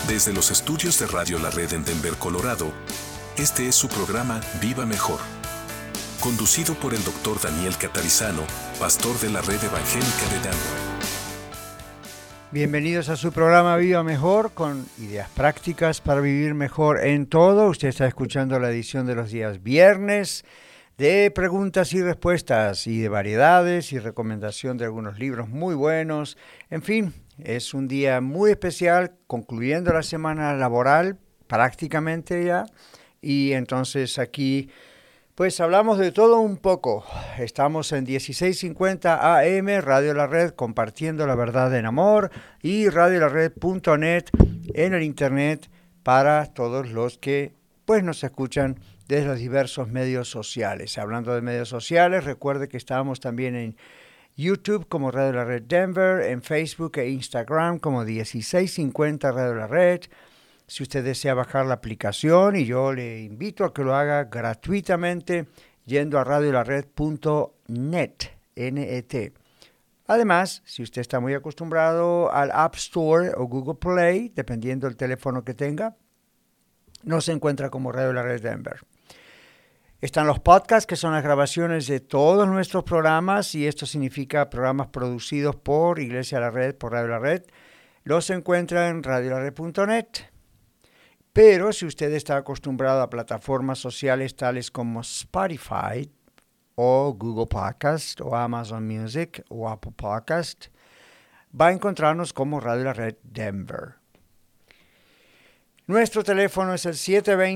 Desde los estudios de Radio La Red en Denver, Colorado, este es su programa Viva Mejor, conducido por el Dr. Daniel Catarizano, pastor de la Red Evangélica de Denver. Bienvenidos a su programa Viva Mejor, con ideas prácticas para vivir mejor en todo. Usted está escuchando la edición de los días viernes de preguntas y respuestas y de variedades y recomendación de algunos libros muy buenos. En fin, es un día muy especial, concluyendo la semana laboral prácticamente ya. Y entonces aquí pues hablamos de todo un poco. Estamos en 1650 AM, Radio La Red, compartiendo la verdad en amor, y radiolared.net en el internet para todos los que pues nos escuchan desde los diversos medios sociales. Hablando de medios sociales, recuerde que estamos también en YouTube como Radio La Red Denver, en Facebook e Instagram como 1650 Radio La Red. Si usted desea bajar la aplicación, y yo le invito a que lo haga gratuitamente yendo a radiolared.net, N-E-T. Además, si usted está muy acostumbrado al App Store o Google Play, dependiendo del teléfono que tenga, nos encuentra como Radio La Red Denver. Están los podcasts, que son las grabaciones de todos nuestros programas, y esto significa programas producidos por Iglesia La Red, por Radio La Red. Los encuentra en radiolared.net. Pero si usted está acostumbrado a plataformas sociales tales como Spotify o Google Podcast o Amazon Music o Apple Podcast, va a encontrarnos como Radio La Red Denver. Nuestro teléfono es el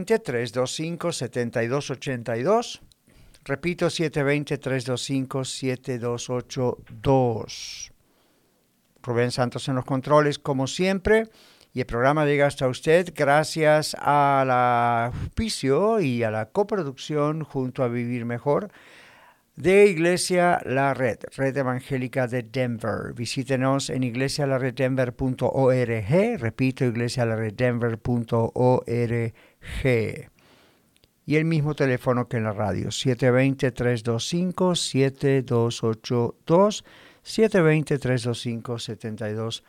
720-325-7282. Repito, 720-325-7282. Rubén Santos en los controles, como siempre. Y el programa llega hasta usted gracias al auspicio y a la coproducción junto a Vivir Mejor de Iglesia La Red, Red Evangélica de Denver. Visítenos en iglesialareddenver.org. Repito, iglesialareddenver.org. Y el mismo teléfono que en la radio, 720-325-7282, 720-325-7282.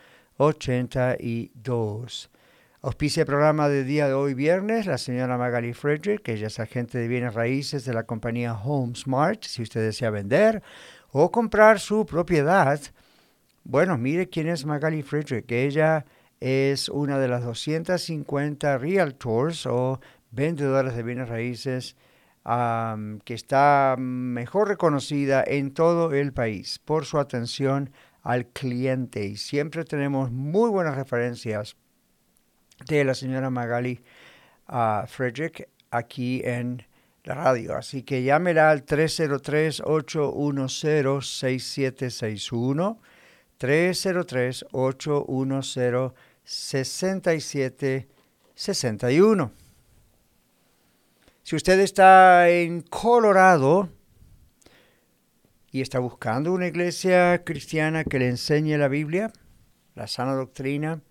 82. Auspicia el programa del día de hoy viernes la señora Magali Frederick, que ella es agente de bienes raíces de la compañía HomeSmart. Si usted desea vender o comprar su propiedad, bueno, mire quién es Magali Frederick. Ella es una de las 250 realtors o vendedores de bienes raíces que está mejor reconocida en todo el país por su atención al cliente, y siempre tenemos muy buenas referencias de la señora Magali Frederick aquí en la radio. Así que llámela al 303-810-6761, 303-810-6761. Si usted está en Colorado y está buscando una iglesia cristiana que le enseñe la Biblia, la sana doctrina,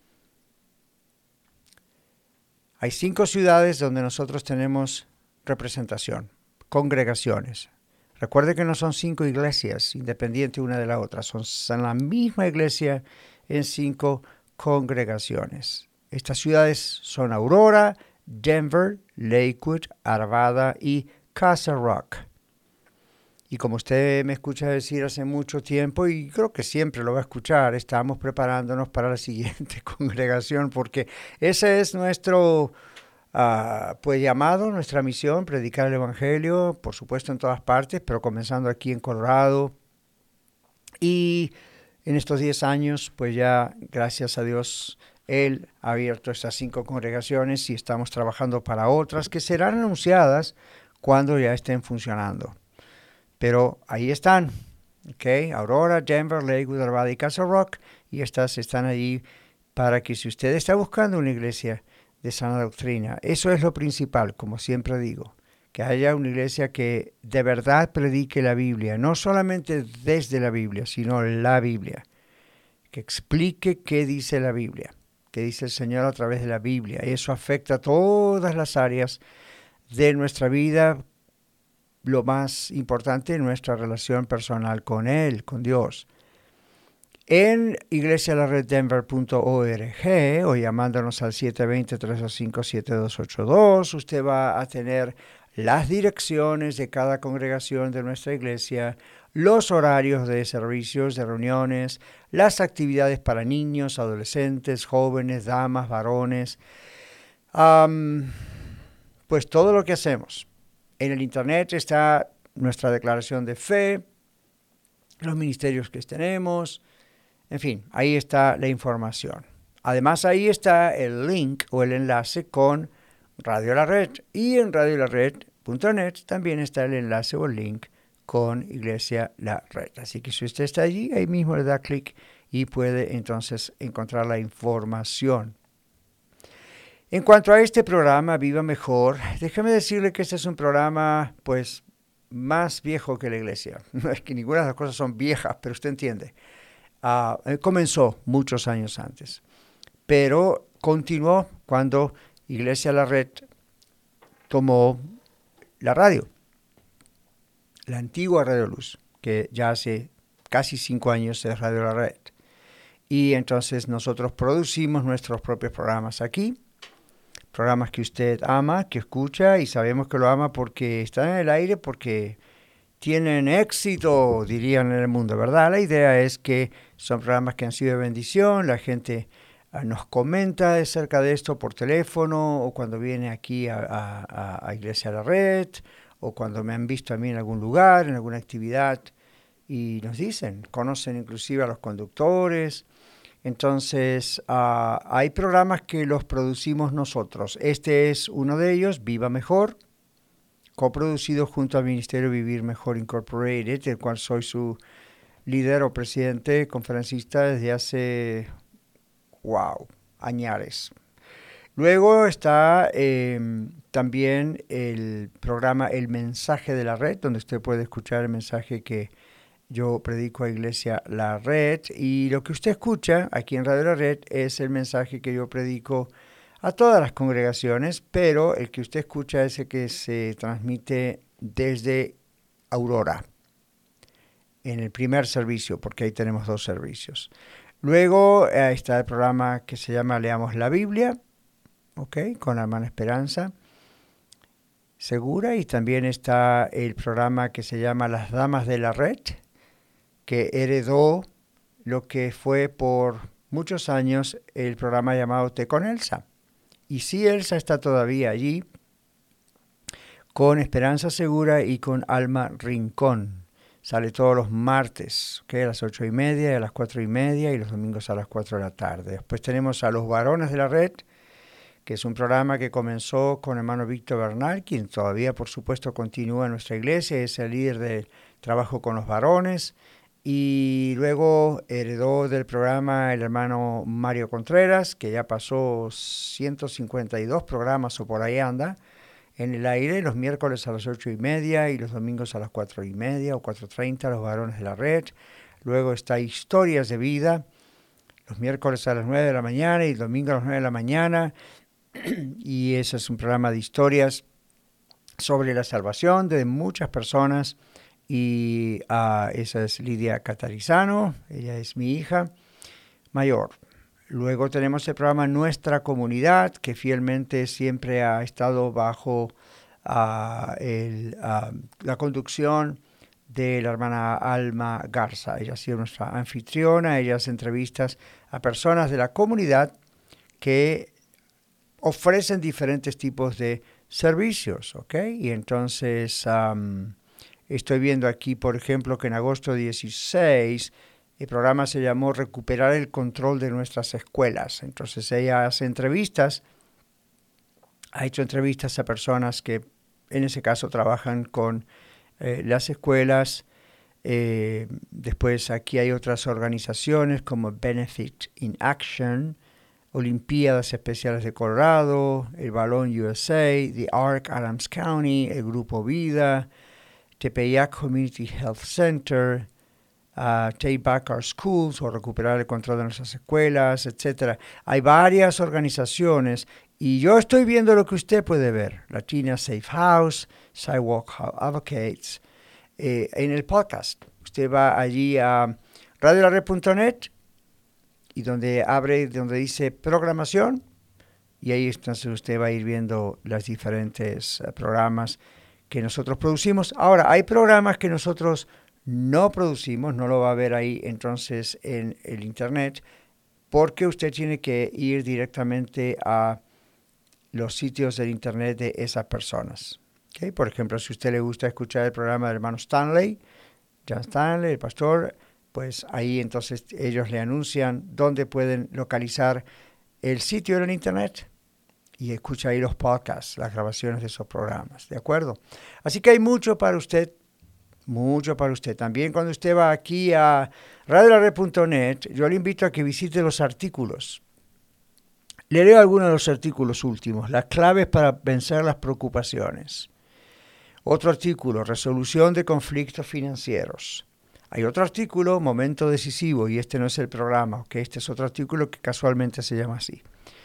hay 5 ciudades donde nosotros tenemos representación, congregaciones. Recuerde que no son 5 iglesias independientes una de la otra, son la misma iglesia en 5 congregaciones. Estas ciudades son Aurora, Denver, Lakewood, Arvada y Castle Rock. Y como usted me escucha decir hace mucho tiempo, y creo que siempre lo va a escuchar, estamos preparándonos para la siguiente congregación, porque ese es nuestro pues llamado, nuestra misión, predicar el Evangelio, por supuesto en todas partes, pero comenzando aquí en Colorado. Y en estos 10 años, pues ya, gracias a Dios, Él ha abierto estas 5 congregaciones, y estamos trabajando para otras que serán anunciadas cuando ya estén funcionando. Pero ahí están, ¿ok? Aurora, Denver, Lakewood, Arvada y Castle Rock, y estas están ahí para que si usted está buscando una iglesia de sana doctrina, eso es lo principal, como siempre digo, que haya una iglesia que de verdad predique la Biblia, no solamente desde la Biblia, sino la Biblia, que explique qué dice la Biblia, qué dice el Señor a través de la Biblia. Eso afecta a todas las áreas de nuestra vida. Lo más importante, nuestra relación personal con Él, con Dios. en iglesialareddenver.org o llamándonos al 720-325-7282. Usted va a tener las direcciones de cada congregación de nuestra iglesia, los horarios de servicios, de reuniones, las actividades para niños, adolescentes, jóvenes, damas, varones, pues todo lo que hacemos. En el internet está nuestra declaración de fe, los ministerios que tenemos, en fin, ahí está la información. Además, ahí está el link o el enlace con Radio La Red. Y en radiolared.net también está el enlace o el link con Iglesia La Red. Así que si usted está allí, ahí mismo le da clic y puede entonces encontrar la información. En cuanto a este programa, Viva Mejor, déjeme decirle que este es un programa, pues, más viejo que la iglesia. No es que ninguna de las cosas son viejas, pero usted entiende. Comenzó muchos años antes, pero continuó cuando Iglesia La Red tomó la radio, la antigua Radio Luz, que ya hace casi 5 años es Radio La Red. Y entonces nosotros producimos nuestros propios programas aquí, programas que usted ama, que escucha, y sabemos que lo ama porque están en el aire, porque tienen éxito, dirían en el mundo, ¿verdad? La idea es que son programas que han sido de bendición, la gente nos comenta acerca de esto por teléfono, o cuando viene aquí a Iglesia La Red, o cuando me han visto a mí en algún lugar, en alguna actividad, y nos dicen, conocen inclusive a los conductores. Entonces, hay programas que los producimos nosotros. Este es uno de ellos, Viva Mejor, coproducido junto al Ministerio Vivir Mejor Incorporated, del cual soy su líder o presidente, conferencista desde hace, añares. Luego está también el programa El Mensaje de la Red, donde usted puede escuchar el mensaje que yo predico a Iglesia La Red, y lo que usted escucha aquí en Radio La Red es el mensaje que yo predico a todas las congregaciones, pero el que usted escucha es el que se transmite desde Aurora, en el primer servicio, porque ahí tenemos 2 servicios. Luego está el programa que se llama Leamos la Biblia, con la hermana Esperanza Segura, y también está el programa que se llama Las Damas de la Red, que heredó lo que fue por muchos años el programa llamado Té con Elsa. Y sí, Elsa está todavía allí, con Esperanza Segura y con Alma Rincón. Sale todos los martes, a las 8:30, a las 4:30 y los domingos a las 4 de la tarde. Después tenemos a Los Varones de la Red, que es un programa que comenzó con el hermano Víctor Bernal, quien todavía, por supuesto, continúa en nuestra iglesia, es el líder del trabajo con los varones. Y luego heredó del programa el hermano Mario Contreras, que ya pasó 152 programas o por ahí anda, en el aire, los miércoles a las 8:30 y los domingos a las 4:30 o 4:30, Los Varones de la Red. Luego está Historias de Vida, los miércoles a las 9 de la mañana y el domingo a las 9 de la mañana. Y ese es un programa de historias sobre la salvación de muchas personas. Y esa es Lidia Catarizano, ella es mi hija mayor. Luego tenemos el programa Nuestra Comunidad, que fielmente siempre ha estado bajo la conducción de la hermana Alma Garza. Ella ha sido nuestra anfitriona, ella hace entrevistas a personas de la comunidad que ofrecen diferentes tipos de servicios, Y entonces estoy viendo aquí, por ejemplo, que en agosto 16 el programa se llamó Recuperar el Control de Nuestras Escuelas. Entonces ella hace entrevistas, ha hecho entrevistas a personas que en ese caso trabajan con las escuelas. Después aquí hay otras organizaciones como Benefit in Action, Olimpiadas Especiales de Colorado, el Balón USA, The Ark Adams County, el Grupo Vida, Tepeyac Community Health Center, Take Back Our Schools, o Recuperar el Control de Nuestras Escuelas, etc. Hay varias organizaciones y yo estoy viendo lo que usted puede ver. Latina Safe House, Sidewalk Advocates, en el podcast. Usted va allí a radiolared.net y donde dice programación, y ahí entonces usted va a ir viendo los diferentes programas que nosotros producimos. Ahora, hay programas que nosotros no producimos, no lo va a ver ahí entonces en el internet, porque usted tiene que ir directamente a los sitios del internet de esas personas. ¿Okay? Por ejemplo, si a usted le gusta escuchar el programa del hermano Stanley, John Stanley, el pastor, pues ahí entonces ellos le anuncian dónde pueden localizar el sitio en el internet y escucha ahí los podcasts, las grabaciones de esos programas, ¿de acuerdo? Así que hay mucho para usted. También cuando usted va aquí a radiolared.net, yo le invito a que visite los artículos. Le leo algunos de los artículos últimos, las claves para vencer las preocupaciones. Otro artículo, resolución de conflictos financieros. Hay otro artículo, momento decisivo, y este no es el programa, ¿okay? Este es otro artículo que casualmente se llama así.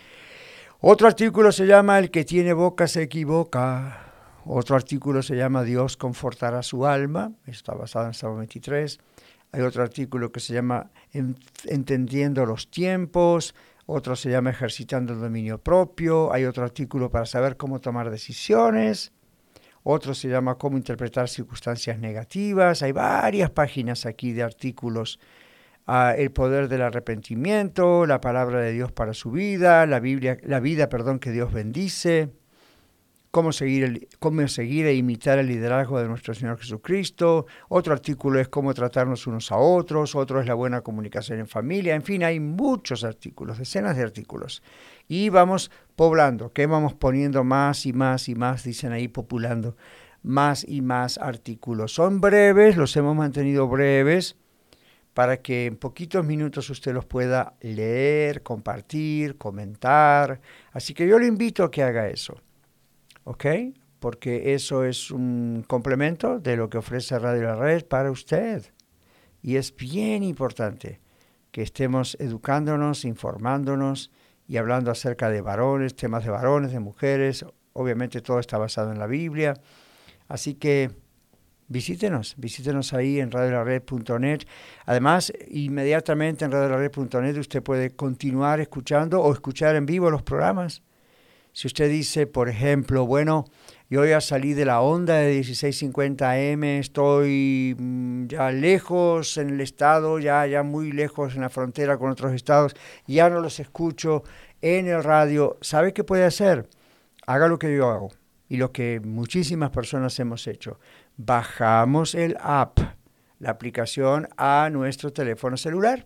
Otro artículo se llama El que tiene boca se equivoca. Otro artículo se llama Dios confortará su alma. Está basado en Salmo 23. Hay otro artículo que se llama Entendiendo los tiempos. Otro se llama Ejercitando el dominio propio. Hay otro artículo para saber cómo tomar decisiones. Otro se llama Cómo interpretar circunstancias negativas. Hay varias páginas aquí de artículos. El poder del arrepentimiento, la palabra de Dios para su vida, la vida que Dios bendice, cómo seguir e imitar el liderazgo de nuestro Señor Jesucristo. Otro artículo es cómo tratarnos unos a otros, otro es la buena comunicación en familia. En fin, hay muchos artículos, decenas de artículos. Y vamos poblando, que vamos poniendo más y más y más, dicen ahí, populando más y más artículos. Son breves, los hemos mantenido breves, para que en poquitos minutos usted los pueda leer, compartir, comentar. Así que yo le invito a que haga eso, ¿ok? Porque eso es un complemento de lo que ofrece Radio La Red para usted. Y es bien importante que estemos educándonos, informándonos y hablando acerca de varones, temas de varones, de mujeres. Obviamente todo está basado en la Biblia. Así que visítenos ahí en radiolared.net. Además, inmediatamente en radiolared.net usted puede continuar escuchando o escuchar en vivo los programas. Si usted dice, por ejemplo, bueno, yo ya salí de la onda de 1650 AM, estoy ya lejos en el estado, ya muy lejos en la frontera con otros estados, ya no los escucho en el radio, ¿sabe qué puede hacer? Haga lo que yo hago y lo que muchísimas personas hemos hecho. Bajamos el app, la aplicación, a nuestro teléfono celular.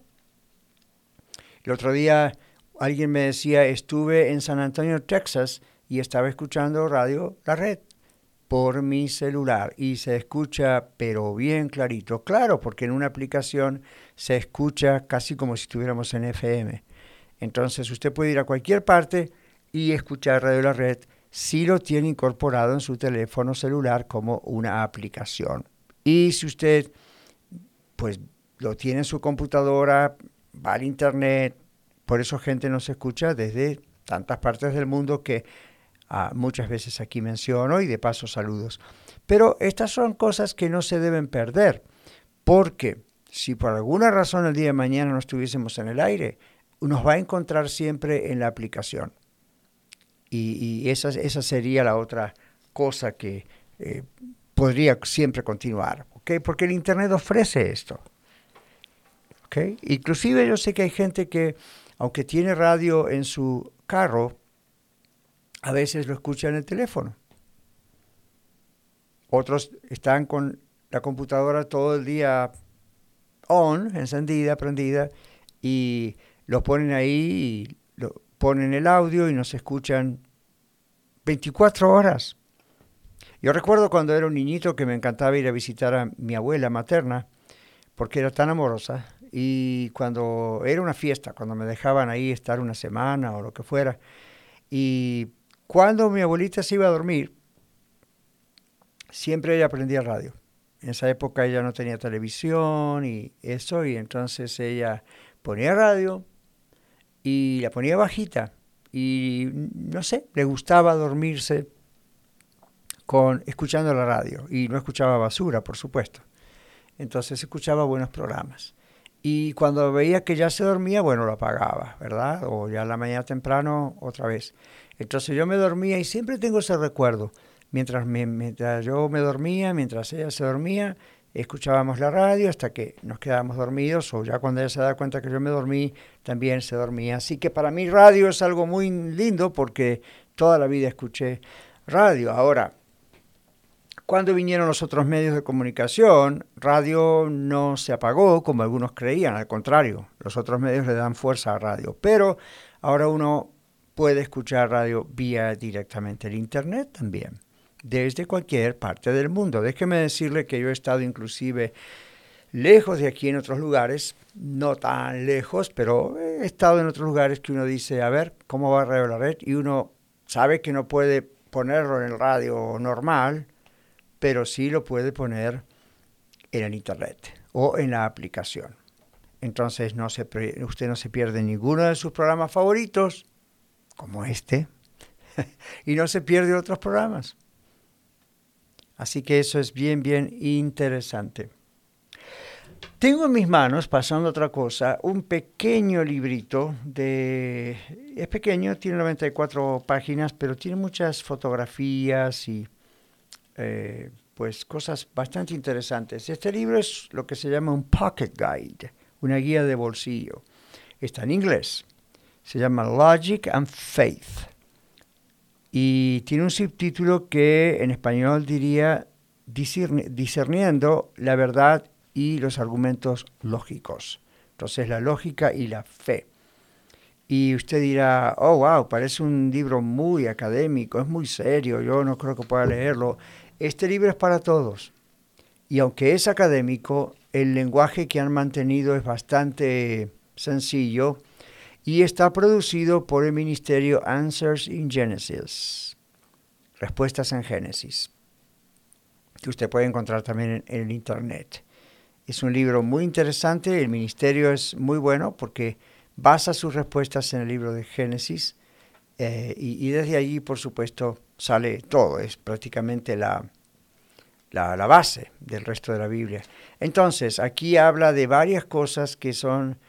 El otro día alguien me decía, estuve en San Antonio, Texas, y estaba escuchando Radio La Red por mi celular. Y se escucha, pero bien clarito. Claro, porque en una aplicación se escucha casi como si estuviéramos en FM. Entonces usted puede ir a cualquier parte y escuchar Radio La Red si lo tiene incorporado en su teléfono celular como una aplicación. Y si usted pues lo tiene en su computadora, va al internet, por eso gente nos escucha desde tantas partes del mundo que muchas veces aquí menciono, y de paso saludos. Pero estas son cosas que no se deben perder, porque si por alguna razón el día de mañana no estuviésemos en el aire, nos va a encontrar siempre en la aplicación. Y esa sería la otra cosa que podría siempre continuar, ¿okay? Porque el internet ofrece esto, ¿okay? Inclusive yo sé que hay gente que, aunque tiene radio en su carro, a veces lo escucha en el teléfono. Otros están con la computadora todo el día encendida, prendida, y lo ponen ahí, y ponen el audio y nos escuchan 24 horas. Yo recuerdo cuando era un niñito que me encantaba ir a visitar a mi abuela materna porque era tan amorosa, y cuando era una fiesta, cuando me dejaban ahí estar una semana o lo que fuera, y cuando mi abuelita se iba a dormir, siempre ella prendía radio. En esa época ella no tenía televisión y eso, y entonces ella ponía radio y la ponía bajita, y no sé, le gustaba dormirse escuchando la radio, y no escuchaba basura, por supuesto. Entonces escuchaba buenos programas. Y cuando veía que ya se dormía, bueno, lo apagaba, ¿verdad? O ya a la mañana temprano otra vez. Entonces yo me dormía y siempre tengo ese recuerdo. Mientras yo me dormía, mientras ella se dormía, escuchábamos la radio hasta que nos quedábamos dormidos o ya cuando ella se da cuenta que yo me dormí, también se dormía. Así que para mí radio es algo muy lindo porque toda la vida escuché radio. Ahora, cuando vinieron los otros medios de comunicación, radio no se apagó como algunos creían, al contrario, los otros medios le dan fuerza a radio. Pero ahora uno puede escuchar radio vía directamente el Internet también, desde cualquier parte del mundo. Déjeme decirle que yo he estado inclusive lejos de aquí en otros lugares, no tan lejos, pero he estado en otros lugares que uno dice, a ver, ¿cómo va Radio La Red? Y uno sabe que no puede ponerlo en el radio normal, pero sí lo puede poner en el Internet o en la aplicación. Entonces usted no se pierde ninguno de sus programas favoritos, como este, y no se pierde otros programas. Así que eso es bien, bien interesante. Tengo en mis manos, pasando a otra cosa, un pequeño librito es pequeño, tiene 94 páginas, pero tiene muchas fotografías y pues cosas bastante interesantes. Este libro es lo que se llama un pocket guide, una guía de bolsillo. Está en inglés. Se llama Logic and Faith. Y tiene un subtítulo que en español diría discerniendo la verdad y los argumentos lógicos. Entonces la lógica y la fe. Y usted dirá, oh, wow, parece un libro muy académico, es muy serio, yo no creo que pueda leerlo. Este libro es para todos. Y aunque es académico, el lenguaje que han mantenido es bastante sencillo y está producido por el ministerio Answers in Genesis, Respuestas en Génesis, que usted puede encontrar también en el Internet. Es un libro muy interesante, el ministerio es muy bueno porque basa sus respuestas en el libro de Génesis y desde allí, por supuesto, sale todo, es prácticamente la base del resto de la Biblia. Entonces, aquí habla de varias cosas que son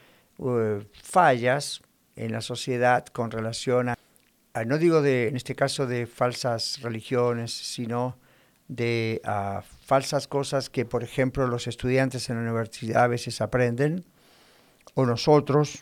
fallas en la sociedad con relación no digo en este caso de falsas religiones, sino de falsas cosas que, por ejemplo, los estudiantes en la universidad a veces aprenden, o nosotros.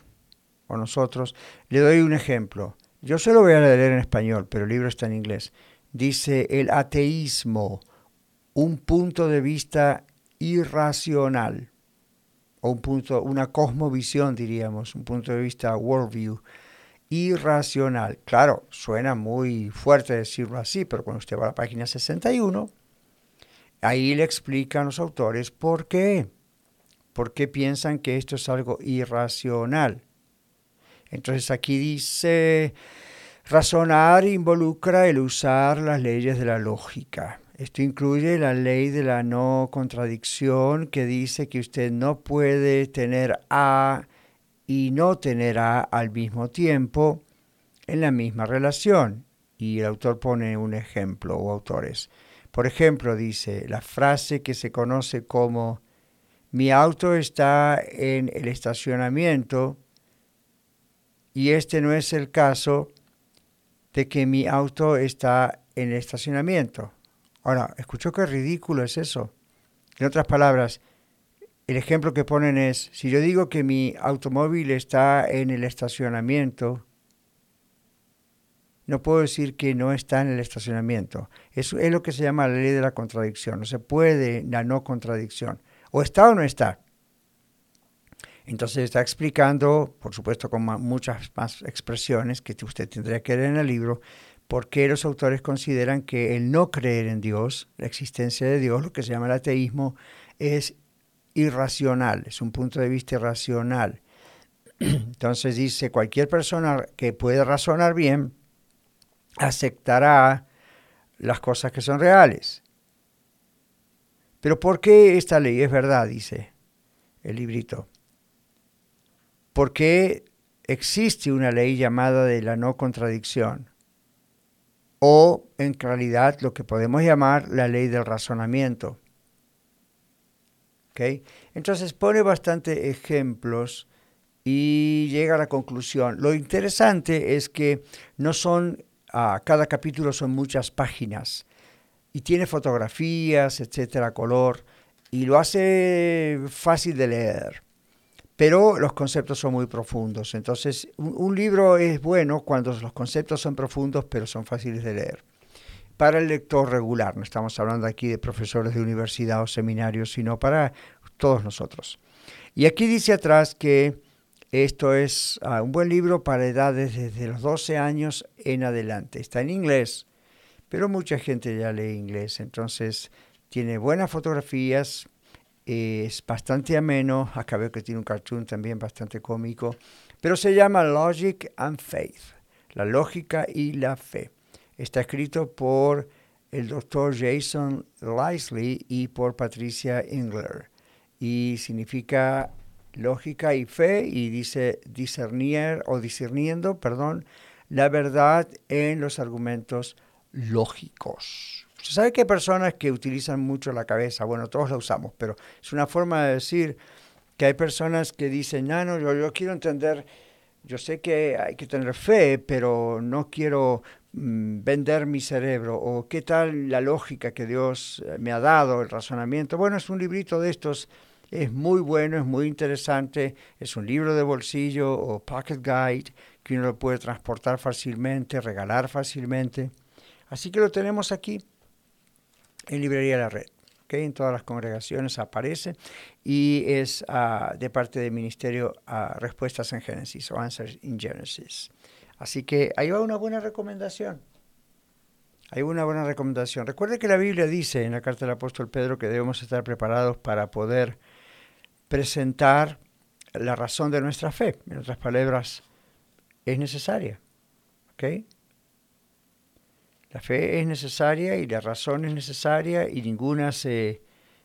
Le doy un ejemplo. Yo se lo voy a leer en español, pero el libro está en inglés. Dice, el ateísmo, un punto de vista irracional, o una cosmovisión, diríamos, un punto de vista worldview, irracional. Claro, suena muy fuerte decirlo así, pero cuando usted va a la página 61, ahí le explican los autores por qué piensan que esto es algo irracional. Entonces aquí dice, razonar involucra el usar las leyes de la lógica. Esto incluye la ley de la no contradicción que dice que usted no puede tener A y no tener A al mismo tiempo en la misma relación. Y el autor pone un ejemplo, o autores. Por ejemplo, dice la frase que se conoce como mi auto está en el estacionamiento y este no es el caso de que mi auto está en el estacionamiento. Ahora, ¿escuchó qué ridículo es eso? En otras palabras, el ejemplo que ponen es, si yo digo que mi automóvil está en el estacionamiento, no puedo decir que no está en el estacionamiento. Eso es lo que se llama la ley de la contradicción. No se puede la no contradicción. O está o no está. Entonces está explicando, por supuesto con muchas más expresiones que usted tendría que leer en el libro, por qué los autores consideran que el no creer en Dios, la existencia de Dios, lo que se llama el ateísmo, es irracional, es un punto de vista irracional. Entonces dice, cualquier persona que puede razonar bien, aceptará las cosas que son reales. Pero ¿por qué esta ley es verdad? Dice el librito. ¿Por qué existe una ley llamada de la no contradicción? O en realidad lo que podemos llamar la ley del razonamiento. ¿ok? Entonces pone bastante ejemplos y llega a la conclusión. Lo interesante es que no son, cada capítulo son muchas páginas y tiene fotografías, etcétera, color, y lo hace fácil de leer. Pero los conceptos son muy profundos. Entonces, un libro es bueno cuando los conceptos son profundos, pero son fáciles de leer. Para el lector regular, no estamos hablando aquí de profesores de universidad o seminarios, sino para todos nosotros. Y aquí dice atrás que esto es un buen libro para edades desde los 12 años en adelante. Está en inglés, pero mucha gente ya lee inglés, entonces tiene buenas fotografías, es bastante ameno, acá veo que tiene un cartoon también bastante cómico, pero se llama Logic and Faith, la lógica y la fe. Está escrito por el doctor Jason Lisely y por Patricia Engler, y significa lógica y fe, y dice discerniendo, la verdad en los argumentos lógicos. Se sabe que hay personas que utilizan mucho la cabeza, bueno, todos la usamos, pero es una forma de decir que hay personas que dicen, no, yo quiero entender, yo sé que hay que tener fe, pero no quiero vender mi cerebro, o qué tal la lógica que Dios me ha dado, el razonamiento. Bueno, es un librito de estos, es muy bueno, es muy interesante, es un libro de bolsillo o pocket guide que uno lo puede transportar fácilmente, regalar fácilmente. Así que lo tenemos aquí en Librería La Red. ¿Okay? En todas las congregaciones aparece y es de parte del Ministerio Respuestas en Génesis o Answers in Genesis. Así que ahí va una buena recomendación. Hay una buena recomendación. Recuerde que la Biblia dice en la carta del apóstol Pedro que debemos estar preparados para poder presentar la razón de nuestra fe. En otras palabras, es necesaria. ¿Ok? La fe es necesaria y la razón es necesaria y ninguna se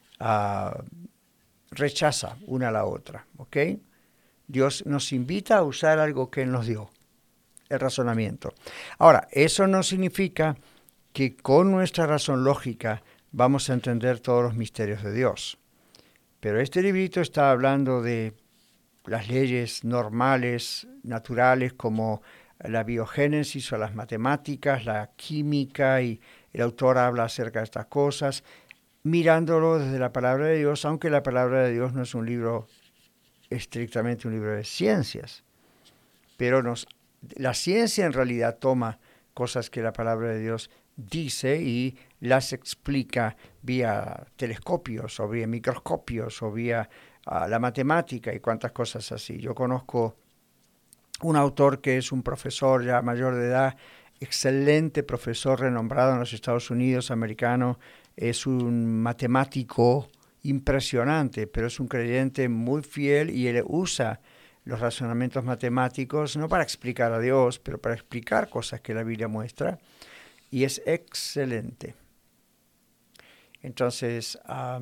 rechaza una a la otra. ¿Ok? Dios nos invita a usar algo que Él nos dio, el razonamiento. Ahora, eso no significa que con nuestra razón lógica vamos a entender todos los misterios de Dios. Pero este librito está hablando de las leyes normales, naturales, como la biogénesis o las matemáticas, la química, y el autor habla acerca de estas cosas, mirándolo desde la palabra de Dios, aunque la palabra de Dios no es un libro estrictamente un libro de ciencias, pero la ciencia en realidad toma cosas que la palabra de Dios dice y las explica vía telescopios o vía microscopios o vía la matemática y cuantas cosas así. Yo conozco un autor que es un profesor ya mayor de edad, excelente profesor renombrado en los Estados Unidos, americano, es un matemático impresionante, pero es un creyente muy fiel y él usa los razonamientos matemáticos no para explicar a Dios, pero para explicar cosas que la Biblia muestra, y es excelente. Entonces,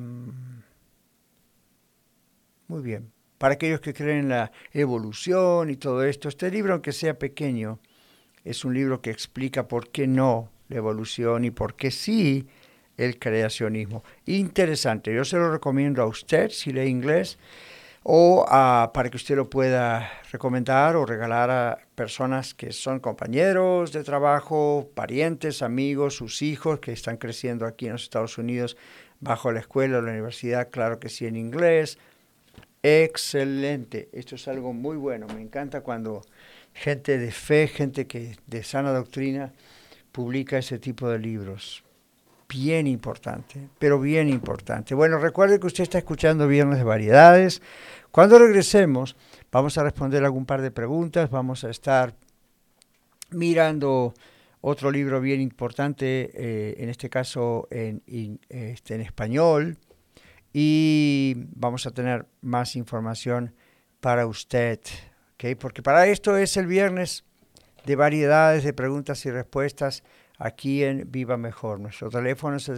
muy bien. Para aquellos que creen en la evolución y todo esto, este libro, aunque sea pequeño, es un libro que explica por qué no la evolución y por qué sí el creacionismo. Interesante, yo se lo recomiendo a usted si lee inglés, o para que usted lo pueda recomendar o regalar a personas que son compañeros de trabajo, parientes, amigos, sus hijos que están creciendo aquí en los Estados Unidos bajo la escuela o la universidad, claro que sí en inglés. Excelente, esto es algo muy bueno, me encanta cuando gente de fe, gente que de sana doctrina publica ese tipo de libros. Bien importante, pero bien importante. Bueno, recuerde que usted está escuchando Viernes de Variedades. Cuando regresemos, vamos a responder algún par de preguntas, vamos a estar mirando otro libro bien importante, en este caso en español, y vamos a tener más información para usted, ¿okay? Porque para esto es el Viernes de Variedades, de preguntas y respuestas, aquí en Viva Mejor. Nuestro teléfono es el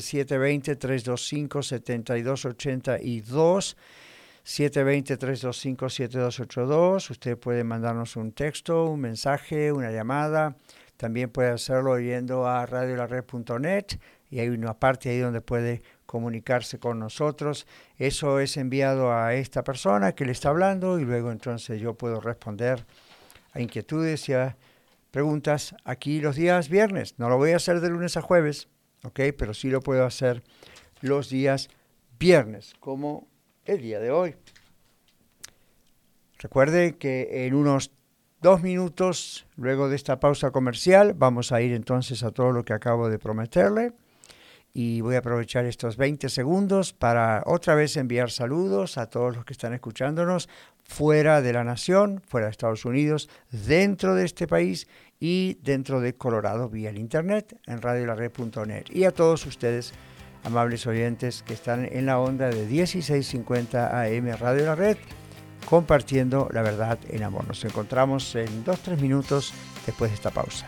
720-325-7282, 720-325-7282. Usted puede mandarnos un texto, un mensaje, una llamada. También puede hacerlo yendo a radiolared.net y hay una parte ahí donde puede comunicarse con nosotros. Eso es enviado a esta persona que le está hablando y luego entonces yo puedo responder a inquietudes y a preguntas aquí los días viernes. No lo voy a hacer de lunes a jueves, ¿ok? Pero sí lo puedo hacer los días viernes, como el día de hoy. Recuerde que en unos 2 minutos, luego de esta pausa comercial, vamos a ir entonces a todo lo que acabo de prometerle. Y voy a aprovechar estos 20 segundos para otra vez enviar saludos a todos los que están escuchándonos fuera de la nación, fuera de Estados Unidos, dentro de este país y dentro de Colorado vía el internet en radiolared.net. Y a todos ustedes, amables oyentes que están en la onda de 1650 AM Radio La Red, compartiendo la verdad en amor. Nos encontramos en 2-3 minutos después de esta pausa.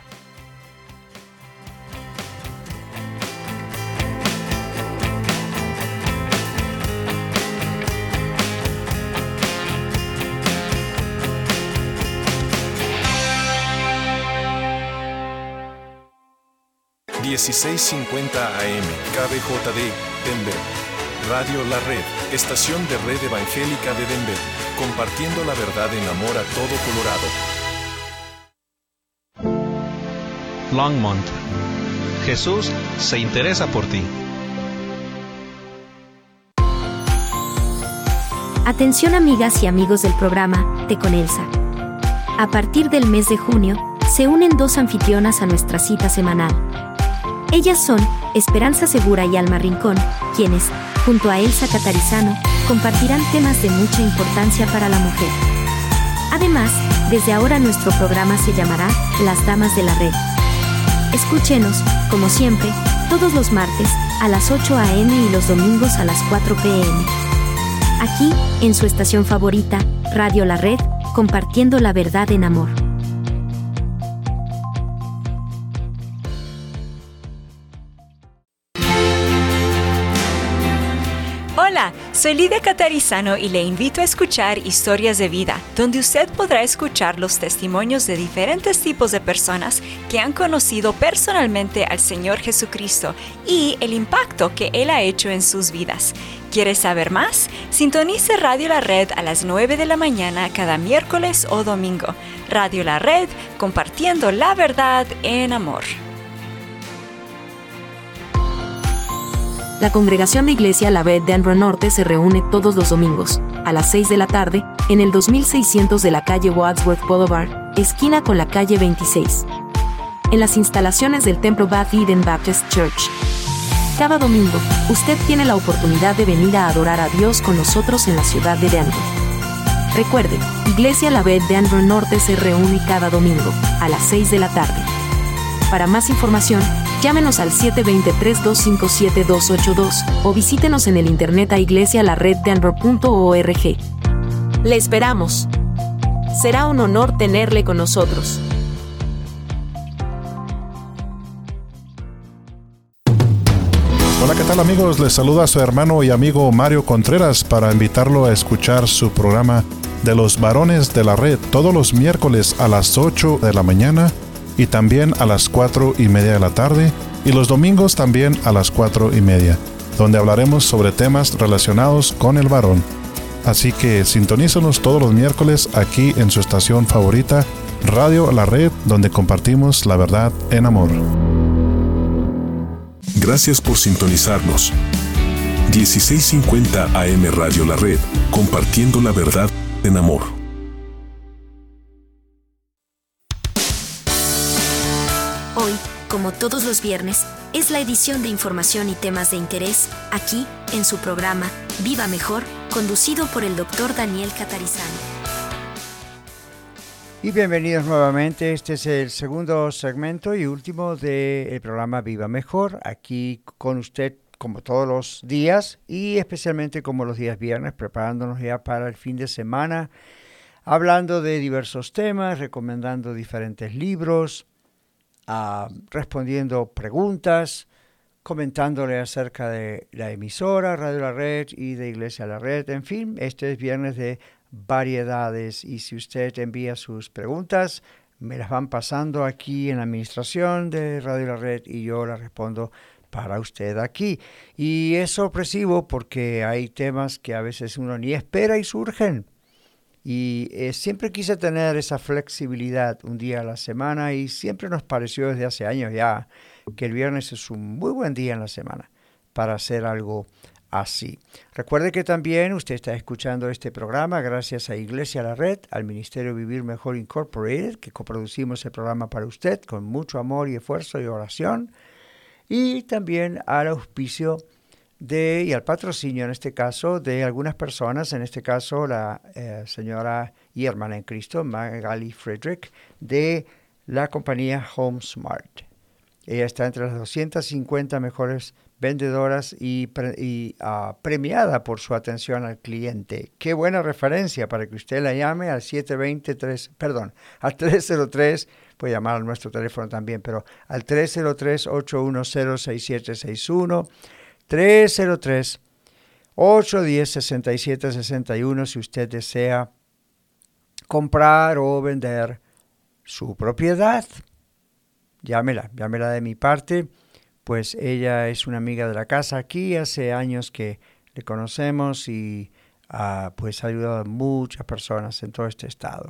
$16.50 AM, KBJD, Denver. Radio La Red, estación de red evangélica de Denver, compartiendo la verdad en amor a todo Colorado. Longmont. Jesús se interesa por ti. Atención amigas y amigos del programa Té con Elsa. A partir del mes de junio, se unen 2 anfitrionas a nuestra cita semanal. Ellas son Esperanza Segura y Alma Rincón, quienes, junto a Elsa Catarizano, compartirán temas de mucha importancia para la mujer. Además, desde ahora nuestro programa se llamará Las Damas de la Red. Escúchenos, como siempre, todos los martes, a las 8 a.m. y los domingos a las 4 p.m. Aquí, en su estación favorita, Radio La Red, compartiendo la verdad en amor. Hola, soy Lidia Catarizano y le invito a escuchar Historias de Vida, donde usted podrá escuchar los testimonios de diferentes tipos de personas que han conocido personalmente al Señor Jesucristo y el impacto que Él ha hecho en sus vidas. ¿Quiere saber más? Sintonice Radio La Red a las 9 de la mañana cada miércoles o domingo. Radio La Red, compartiendo la verdad en amor. La Congregación de Iglesia La Red Denver Norte se reúne todos los domingos, a las 6 de la tarde, en el 2600 de la calle Wadsworth Boulevard, esquina con la calle 26. En las instalaciones del Templo Beth Eden Baptist Church. Cada domingo, usted tiene la oportunidad de venir a adorar a Dios con nosotros en la ciudad de Denver. Recuerde, Iglesia La Red Denver Norte se reúne cada domingo, a las 6 de la tarde. Para más información, llámenos al 720-325-7282 o visítenos en el internet a iglesialareddenver.org. Le esperamos. Será un honor tenerle con nosotros. Hola, ¿qué tal amigos? Les saluda su hermano y amigo Mario Contreras para invitarlo a escuchar su programa de los varones de la red todos los miércoles a las 8 de la mañana y también a las 4:30 de la tarde y los domingos también a las 4:30, donde hablaremos sobre temas relacionados con el varón. Así que sintonízanos todos los miércoles aquí en su estación favorita, Radio La Red, donde compartimos la verdad en amor. Gracias por sintonizarnos. 1650 AM Radio La Red, compartiendo la verdad en amor. Hoy, como todos los viernes, es la edición de información y temas de interés, aquí, en su programa, Viva Mejor, conducido por el Dr. Daniel Catarizano. Y bienvenidos nuevamente, este es el segundo segmento y último del programa Viva Mejor, aquí con usted como todos los días y especialmente como los días viernes, preparándonos ya para el fin de semana, hablando de diversos temas, recomendando diferentes libros, respondiendo preguntas, comentándole acerca de la emisora Radio La Red y de Iglesia La Red. En fin, este es viernes de variedades y si usted envía sus preguntas, me las van pasando aquí en la administración de Radio La Red y yo las respondo para usted aquí. Y es sorpresivo porque hay temas que a veces uno ni espera y surgen. Y siempre quise tener esa flexibilidad un día a la semana y siempre nos pareció desde hace años ya que el viernes es un muy buen día en la semana para hacer algo así. Recuerde que también usted está escuchando este programa gracias a Iglesia La Red, al Ministerio Vivir Mejor Incorporated, que coproducimos el programa para usted con mucho amor y esfuerzo y oración, y también al auspicio y al patrocinio, en este caso, de algunas personas, en este caso la señora y hermana en Cristo, Magali Frederick, de la compañía HomeSmart. Ella está entre las 250 mejores vendedoras y premiada por su atención al cliente. Qué buena referencia para que usted la llame al 303, puede llamar a nuestro teléfono también, pero al 303-810-6761, 303-810-6761 si usted desea comprar o vender su propiedad. Llámela de mi parte, pues ella es una amiga de la casa aquí, hace años que le conocemos y pues ha ayudado a muchas personas en todo este estado.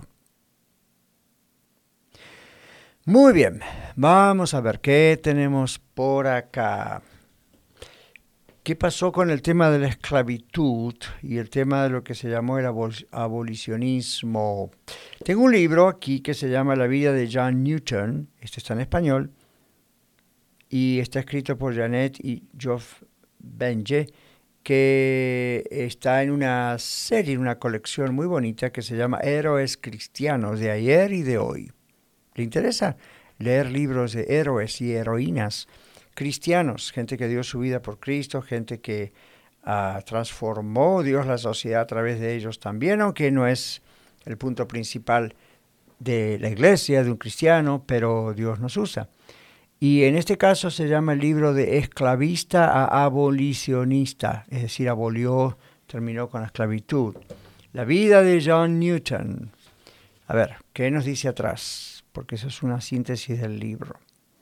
Muy bien, vamos a ver qué tenemos por acá. ¿Qué pasó con el tema de la esclavitud y el tema de lo que se llamó el abolicionismo? Tengo un libro aquí que se llama La vida de John Newton, este está en español, y está escrito por Janet y Geoff Benge, que está en una serie, en una colección muy bonita que se llama Héroes Cristianos de ayer y de hoy. ¿Le interesa leer libros de héroes y heroínas cristianos? Gente que dio su vida por Cristo, gente que transformó Dios la sociedad a través de ellos también, aunque no es el punto principal de la iglesia, de un cristiano, pero Dios nos usa. Y en este caso se llama el libro de esclavista a abolicionista, es decir, terminó con la esclavitud. La vida de John Newton. A ver, ¿qué nos dice atrás? Porque eso es una síntesis del libro.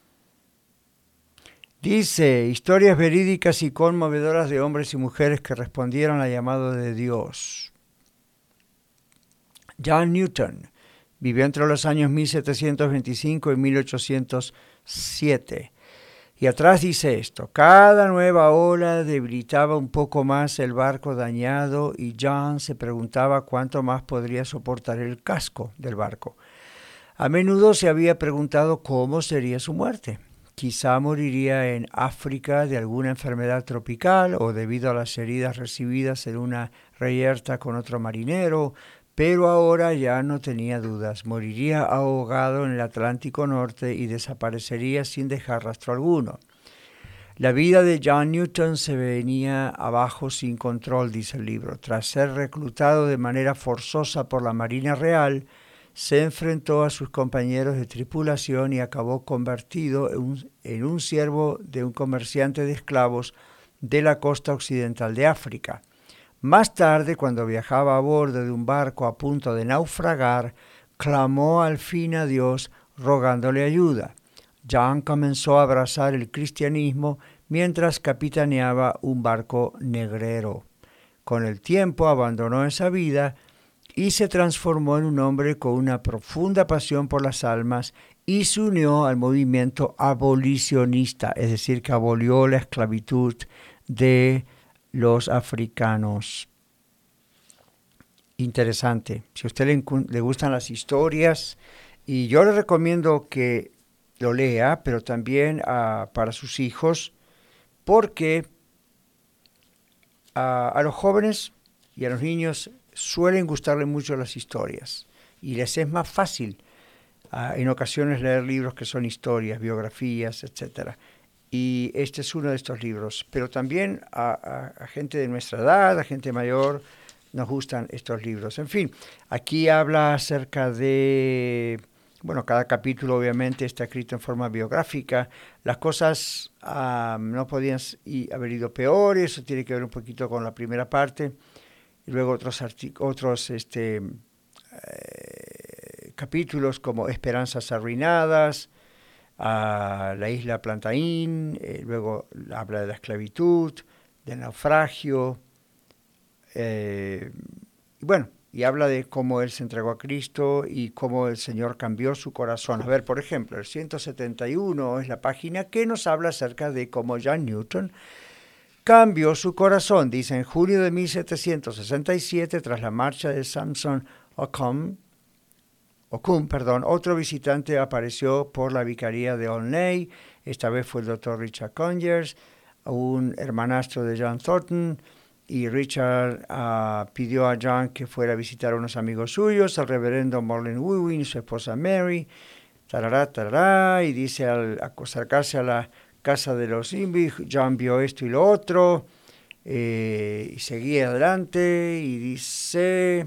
Dice, historias verídicas y conmovedoras de hombres y mujeres que respondieron al llamado de Dios. John Newton vivió entre los años 1725 y 1807. Y atrás dice esto, cada nueva ola debilitaba un poco más el barco dañado y John se preguntaba cuánto más podría soportar el casco del barco. A menudo se había preguntado cómo sería su muerte. Quizá moriría en África de alguna enfermedad tropical o debido a las heridas recibidas en una reyerta con otro marinero, pero ahora ya no tenía dudas. Moriría ahogado en el Atlántico Norte y desaparecería sin dejar rastro alguno. La vida de John Newton se venía abajo sin control, dice el libro. Tras ser reclutado de manera forzosa por la Marina Real, se enfrentó a sus compañeros de tripulación y acabó convertido en un siervo de un comerciante de esclavos de la costa occidental de África. Más tarde, cuando viajaba a bordo de un barco a punto de naufragar, clamó al fin a Dios rogándole ayuda. John comenzó a abrazar el cristianismo mientras capitaneaba un barco negrero. Con el tiempo abandonó esa vida y se transformó en un hombre con una profunda pasión por las almas y se unió al movimiento abolicionista, es decir, que abolió la esclavitud de los africanos. Interesante. Si a usted le gustan las historias, y yo le recomiendo que lo lea, pero también para sus hijos, porque a los jóvenes y a los niños suelen gustarle mucho las historias y les es más fácil en ocasiones leer libros que son historias, biografías, etcétera. Y este es uno de estos libros. Pero también a gente de nuestra edad, a gente mayor, nos gustan estos libros. En fin, aquí habla acerca de, cada capítulo obviamente está escrito en forma biográfica. Las cosas no podían haber ido peor, eso tiene que ver un poquito con la primera parte. Y luego otros capítulos como Esperanzas Arruinadas, a la isla Plantain, luego habla de la esclavitud, del naufragio, y habla de cómo él se entregó a Cristo y cómo el Señor cambió su corazón. A ver, por ejemplo, el 171 es la página que nos habla acerca de cómo John Newton cambió su corazón. Dice, en julio de 1767, tras la marcha de Samson Occum, otro visitante apareció por la vicaría de Olney. Esta vez fue el doctor Richard Conyers, un hermanastro de John Thornton, y Richard pidió a John que fuera a visitar a unos amigos suyos, al reverendo Morland Wewin y su esposa Mary, y dice, al acercarse a la casa de los Inbig, John vio esto y lo otro, y seguía adelante, y dice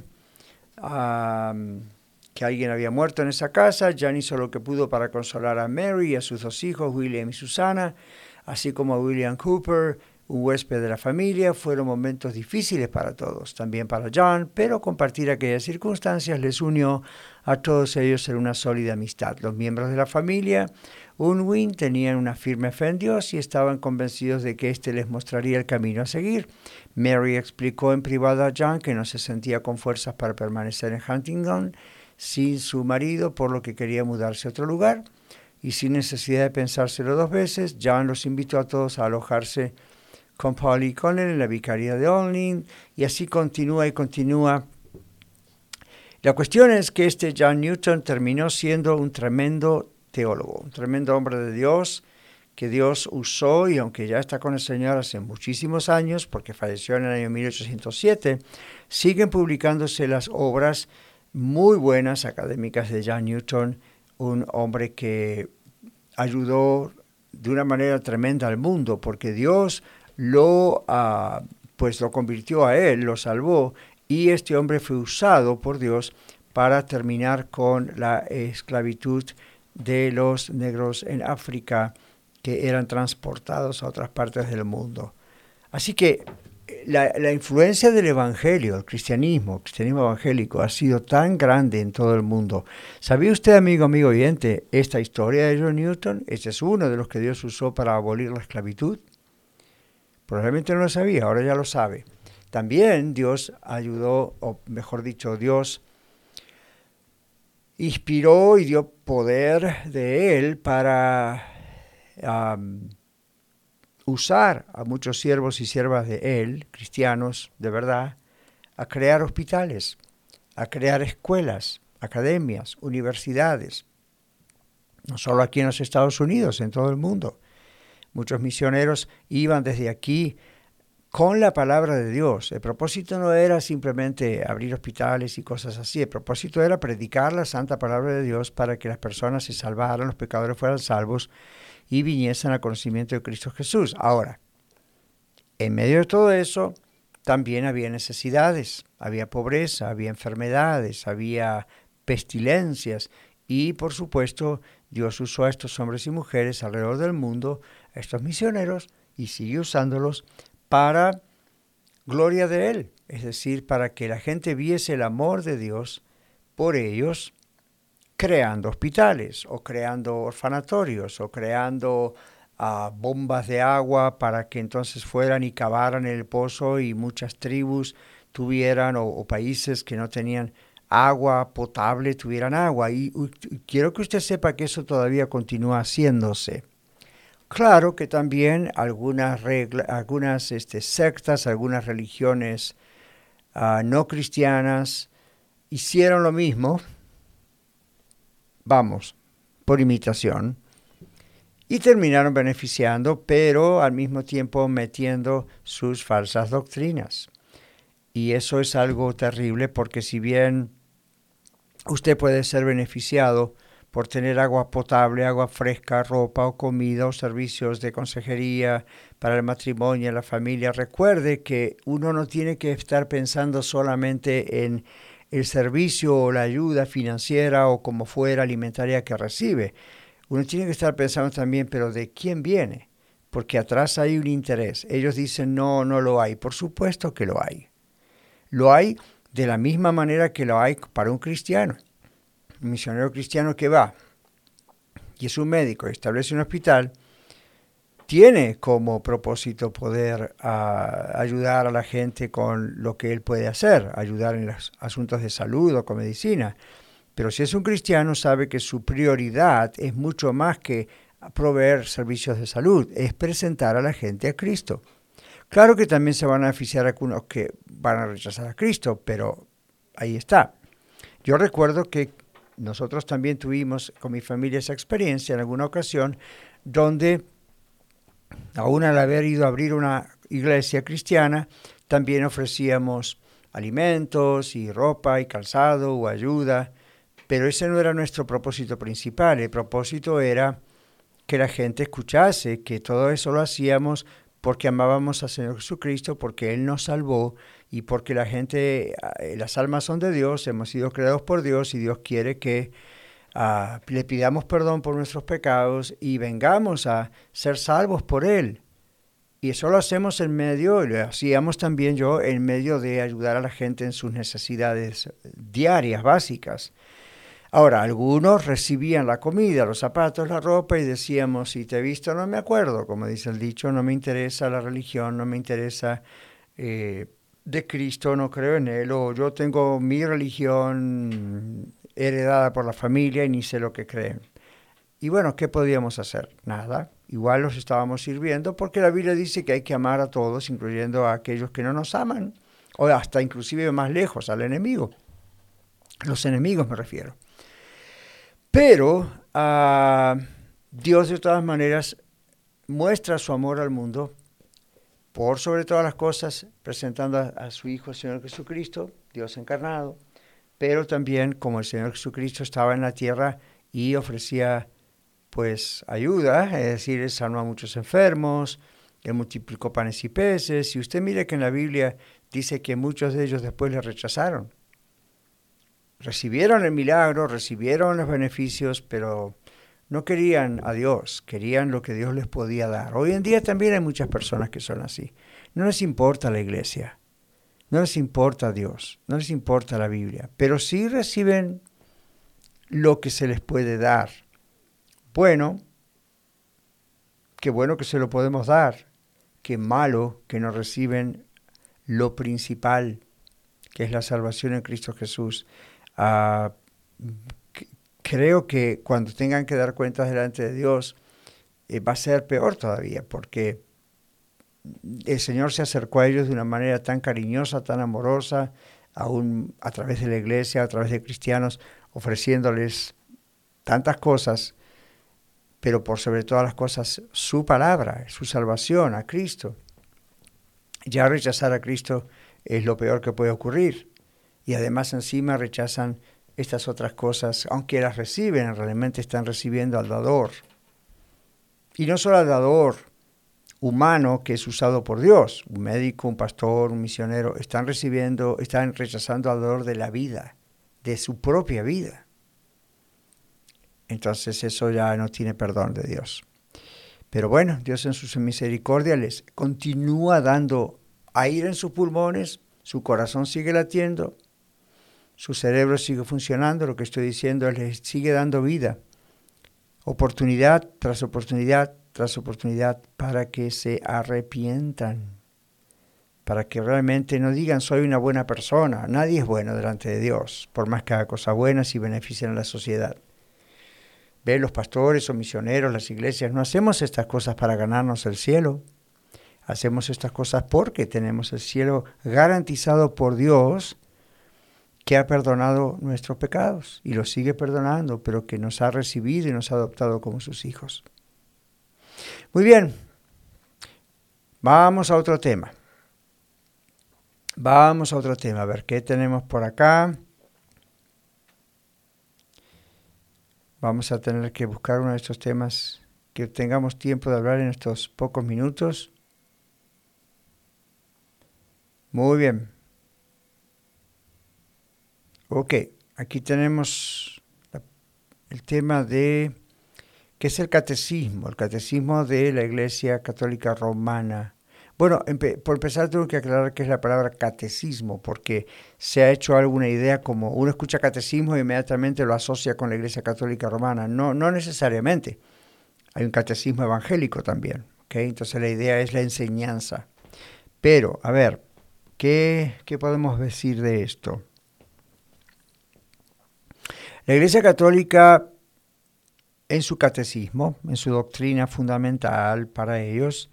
que alguien había muerto en esa casa. John hizo lo que pudo para consolar a Mary y a sus 2 hijos, William y Susana, así como a William Cooper, un huésped de la familia. Fueron momentos difíciles para todos, también para John, pero compartir aquellas circunstancias les unió a todos ellos en una sólida amistad. Los miembros de la familia Unwin tenían una firme fe en Dios y estaban convencidos de que éste les mostraría el camino a seguir. Mary explicó en privado a John que no se sentía con fuerzas para permanecer en Huntingdon sin su marido, por lo que quería mudarse a otro lugar, y sin necesidad de pensárselo 2 veces, John los invitó a todos a alojarse con Polly Connell en la vicaría de Olney, y así continúa y continúa. La cuestión es que este John Newton terminó siendo un tremendo teólogo, un tremendo hombre de Dios, que Dios usó, y aunque ya está con el Señor hace muchísimos años, porque falleció en el año 1807, siguen publicándose las obras muy buenas académicas de John Newton, un hombre que ayudó de una manera tremenda al mundo, porque Dios lo convirtió a él, lo salvó, y este hombre fue usado por Dios para terminar con la esclavitud de los negros en África, que eran transportados a otras partes del mundo. Así que la influencia del evangelio, el cristianismo evangélico, ha sido tan grande en todo el mundo. ¿Sabía usted, amigo oyente, esta historia de John Newton? Este es uno de los que Dios usó para abolir la esclavitud. Probablemente no lo sabía, ahora ya lo sabe. También Dios ayudó, o mejor dicho, Dios inspiró y dio poder de él para usar a muchos siervos y siervas de él, cristianos de verdad, a crear hospitales, a crear escuelas, academias, universidades, no solo aquí en los Estados Unidos, en todo el mundo. Muchos misioneros iban desde aquí con la palabra de Dios. El propósito no era simplemente abrir hospitales y cosas así. El propósito era predicar la santa palabra de Dios para que las personas se salvaran, los pecadores fueran salvos y viniesen al conocimiento de Cristo Jesús. Ahora, en medio de todo eso, también había necesidades, había pobreza, había enfermedades, había pestilencias, y por supuesto Dios usó a estos hombres y mujeres alrededor del mundo, a estos misioneros, y sigue usándolos para gloria de Él, es decir, para que la gente viese el amor de Dios por ellos, creando hospitales, o creando orfanatorios, o creando bombas de agua para que entonces fueran y cavaran el pozo y muchas tribus tuvieran, o países que no tenían agua potable tuvieran agua. Y quiero que usted sepa que eso todavía continúa haciéndose. Claro que también algunas sectas, algunas religiones no cristianas hicieron lo mismo, por imitación, y terminaron beneficiando, pero al mismo tiempo metiendo sus falsas doctrinas. Y eso es algo terrible, porque si bien usted puede ser beneficiado por tener agua potable, agua fresca, ropa o comida o servicios de consejería para el matrimonio y la familia, recuerde que uno no tiene que estar pensando solamente en el servicio o la ayuda financiera o como fuera alimentaria que recibe. Uno tiene que estar pensando también, pero ¿de quién viene? Porque atrás hay un interés. Ellos dicen, no lo hay. Por supuesto que lo hay. Lo hay de la misma manera que lo hay para un cristiano. Un misionero cristiano que va y es un médico y establece un hospital, tiene como propósito poder ayudar a la gente con lo que él puede hacer, ayudar en los asuntos de salud o con medicina. Pero si es un cristiano, sabe que su prioridad es mucho más que proveer servicios de salud, es presentar a la gente a Cristo. Claro que también se van a beneficiar algunos que van a rechazar a Cristo, pero ahí está. Yo recuerdo que nosotros también tuvimos con mi familia esa experiencia en alguna ocasión donde, aún al haber ido a abrir una iglesia cristiana, también ofrecíamos alimentos y ropa y calzado o ayuda, pero ese no era nuestro propósito principal. El propósito era que la gente escuchase que todo eso lo hacíamos porque amábamos al Señor Jesucristo, porque Él nos salvó y porque la gente, las almas son de Dios, hemos sido creados por Dios y Dios quiere que le pidamos perdón por nuestros pecados y vengamos a ser salvos por Él. Y eso lo hacemos en medio, y lo hacíamos también yo, en medio de ayudar a la gente en sus necesidades diarias, básicas. Ahora, algunos recibían la comida, los zapatos, la ropa y decíamos, si te he visto no me acuerdo, como dice el dicho, no me interesa la religión, no me interesa de Cristo, no creo en Él, o yo tengo mi religión heredada por la familia y ni sé lo que creen. Y bueno, ¿qué podíamos hacer? Nada, igual los estábamos sirviendo porque la Biblia dice que hay que amar a todos, incluyendo a aquellos que no nos aman, o hasta inclusive más lejos, al enemigo. Los enemigos me refiero. Pero Dios de todas maneras muestra su amor al mundo por sobre todas las cosas, presentando a su Hijo, el Señor Jesucristo, Dios encarnado, pero también como el Señor Jesucristo estaba en la tierra y ofrecía pues ayuda, es decir, Él sanó a muchos enfermos, Él multiplicó panes y peces, y usted mire que en la Biblia dice que muchos de ellos después le rechazaron. Recibieron el milagro, recibieron los beneficios, pero no querían a Dios, querían lo que Dios les podía dar. Hoy en día también hay muchas personas que son así. No les importa la iglesia, no les importa Dios, no les importa la Biblia, pero sí reciben lo que se les puede dar. Bueno, qué bueno que se lo podemos dar, qué malo que no reciben lo principal, que es la salvación en Cristo Jesús. Creo que cuando tengan que dar cuentas delante de Dios va a ser peor todavía, porque el Señor se acercó a ellos de una manera tan cariñosa, tan amorosa, aún a través de la iglesia, a través de cristianos, ofreciéndoles tantas cosas, pero por sobre todas las cosas su palabra, su salvación, a Cristo. Ya rechazar a Cristo es lo peor que puede ocurrir. Y además encima rechazan estas otras cosas, aunque las reciben, realmente están recibiendo al dador. Y no solo al dador humano que es usado por Dios, un médico, un pastor, un misionero, están rechazando al dador de la vida, de su propia vida. Entonces eso ya no tiene perdón de Dios. Pero bueno, Dios en su misericordia les continúa dando aire en sus pulmones, su corazón sigue latiendo, su cerebro sigue funcionando, lo que estoy diciendo les sigue dando vida, oportunidad tras oportunidad tras oportunidad para que se arrepientan, para que realmente no digan soy una buena persona. Nadie es bueno delante de Dios, por más que haga cosas buenas y beneficien a la sociedad. Ve, los pastores o misioneros, las iglesias, no hacemos estas cosas para ganarnos el cielo. Hacemos estas cosas porque tenemos el cielo garantizado por Dios, que ha perdonado nuestros pecados y los sigue perdonando, pero que nos ha recibido y nos ha adoptado como sus hijos. Muy bien, vamos a otro tema. A ver qué tenemos por acá. Vamos a tener que buscar uno de estos temas que tengamos tiempo de hablar en estos pocos minutos. Muy bien. Ok, aquí tenemos el tema de ¿qué es el catecismo? El catecismo de la Iglesia Católica Romana. Bueno, por empezar tengo que aclarar qué es la palabra catecismo, porque se ha hecho alguna idea como uno escucha catecismo e inmediatamente lo asocia con la Iglesia Católica Romana. No, no necesariamente. Hay un catecismo evangélico también, ¿okay? Entonces la idea es la enseñanza. Pero, a ver, ¿qué podemos decir de esto? La Iglesia Católica, en su catecismo, en su doctrina fundamental para ellos,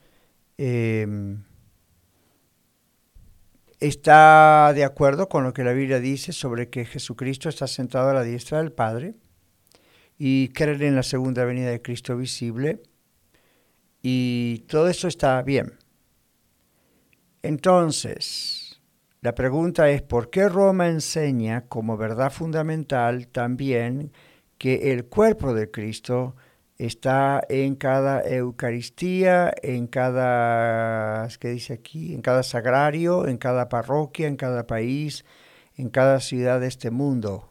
está de acuerdo con lo que la Biblia dice sobre que Jesucristo está sentado a la diestra del Padre y creen en la segunda venida de Cristo visible, y todo eso está bien. Entonces, la pregunta es, ¿por qué Roma enseña como verdad fundamental también que el cuerpo de Cristo está en cada Eucaristía, en cada, ¿qué dice aquí? En cada sagrario, en cada parroquia, en cada país, en cada ciudad de este mundo?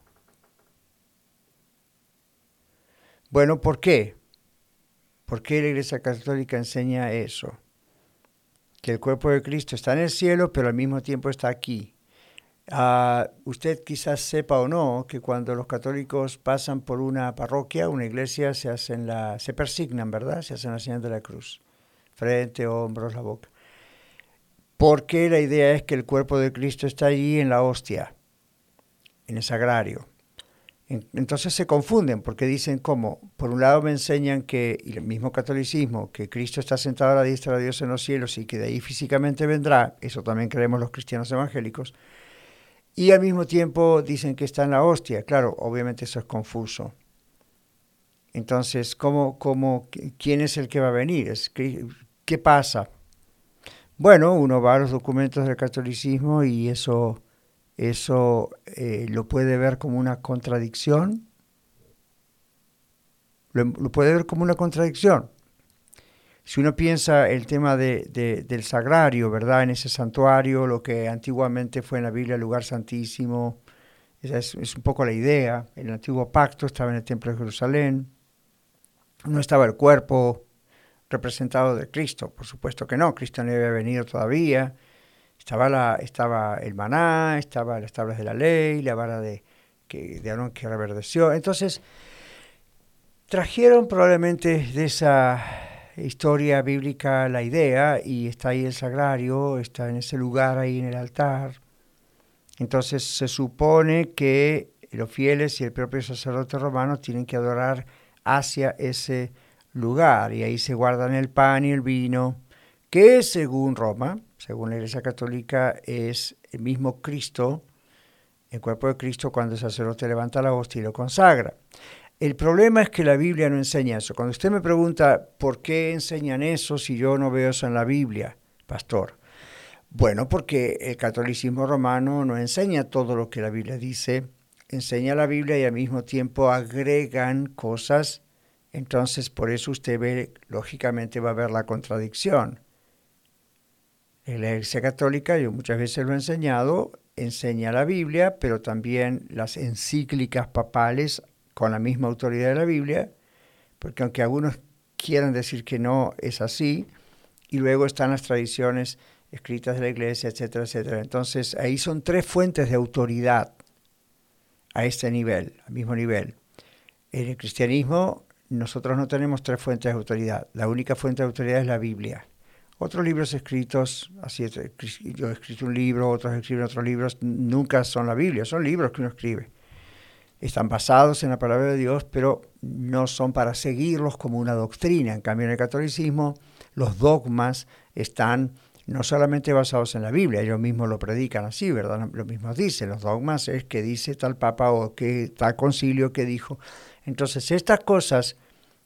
Bueno, ¿por qué? ¿Por qué la Iglesia Católica enseña eso? Que el cuerpo de Cristo está en el cielo, pero al mismo tiempo está aquí. Usted quizás sepa o no que cuando los católicos pasan por una parroquia, una iglesia, se persignan, ¿verdad? Se hacen la señal de la cruz, frente, hombros, la boca. Porque la idea es que el cuerpo de Cristo está allí en la hostia, en el sagrario. Entonces se confunden porque dicen como, por un lado me enseñan que, y el mismo catolicismo, que Cristo está sentado a la diestra de Dios en los cielos y que de ahí físicamente vendrá, eso también creemos los cristianos evangélicos, y al mismo tiempo dicen que está en la hostia. Claro, obviamente eso es confuso. Entonces, ¿quién es el que va a venir? ¿Qué pasa? Bueno, uno va a los documentos del catolicismo y eso lo puede ver como una contradicción. Lo puede ver como una contradicción. Si uno piensa el tema del sagrario, ¿verdad? En ese santuario, lo que antiguamente fue en la Biblia el lugar santísimo, esa es un poco la idea. El antiguo pacto estaba en el templo de Jerusalén. No estaba el cuerpo representado de Cristo, por supuesto que no. Cristo no había venido todavía. Estaba el maná, estaban las tablas de la ley, la vara de Aarón que reverdeció. Entonces, trajeron probablemente de esa historia bíblica la idea, y está ahí el sagrario, está en ese lugar ahí en el altar. Entonces se supone que los fieles y el propio sacerdote romano tienen que adorar hacia ese lugar, y ahí se guardan el pan y el vino, que según Roma, según la Iglesia Católica, es el mismo Cristo, el cuerpo de Cristo, cuando el sacerdote levanta la hostia y lo consagra. El problema es que la Biblia no enseña eso. Cuando usted me pregunta, ¿por qué enseñan eso si yo no veo eso en la Biblia, pastor? Bueno, porque el catolicismo romano no enseña todo lo que la Biblia dice, enseña la Biblia y al mismo tiempo agregan cosas. Entonces, por eso usted ve, lógicamente va a ver la contradicción. En la Iglesia Católica, yo muchas veces lo he enseñado, enseña la Biblia, pero también las encíclicas papales con la misma autoridad de la Biblia, porque aunque algunos quieran decir que no es así, y luego están las tradiciones escritas de la Iglesia, etcétera, etcétera. Entonces, ahí son tres fuentes de autoridad a este nivel, al mismo nivel. En el cristianismo, nosotros no tenemos tres fuentes de autoridad. La única fuente de autoridad es la Biblia. Otros libros escritos, así es, yo he escrito un libro, otros escriben otros libros, nunca son la Biblia, son libros que uno escribe. Están basados en la palabra de Dios, pero no son para seguirlos como una doctrina. En cambio, en el catolicismo, los dogmas están no solamente basados en la Biblia, ellos mismos lo predican así, ¿verdad? Lo mismo dicen, los dogmas es que dice tal papa o que tal concilio que dijo. Entonces, estas cosas